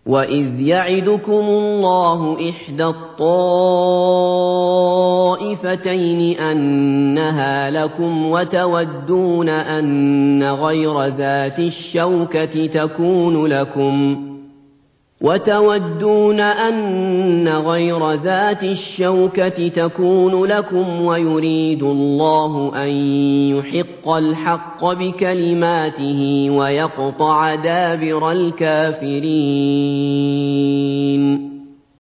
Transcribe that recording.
وَإِذْ يَعِدُكُمُ اللَّهُ إِحْدَى الطَّائِفَتَيْنِ أَنَّهَا لَكُمْ وَتَوَدُّونَ أَنَّ غَيْرَ ذَاتِ الشَّوْكَةِ تَكُونُ لَكُمْ وَيُرِيدُ اللَّهُ أَن يُحِقَّ الْحَقَّ بِكَلِمَاتِهِ وَيَقْطَعَ دَابِرَ الْكَافِرِينَ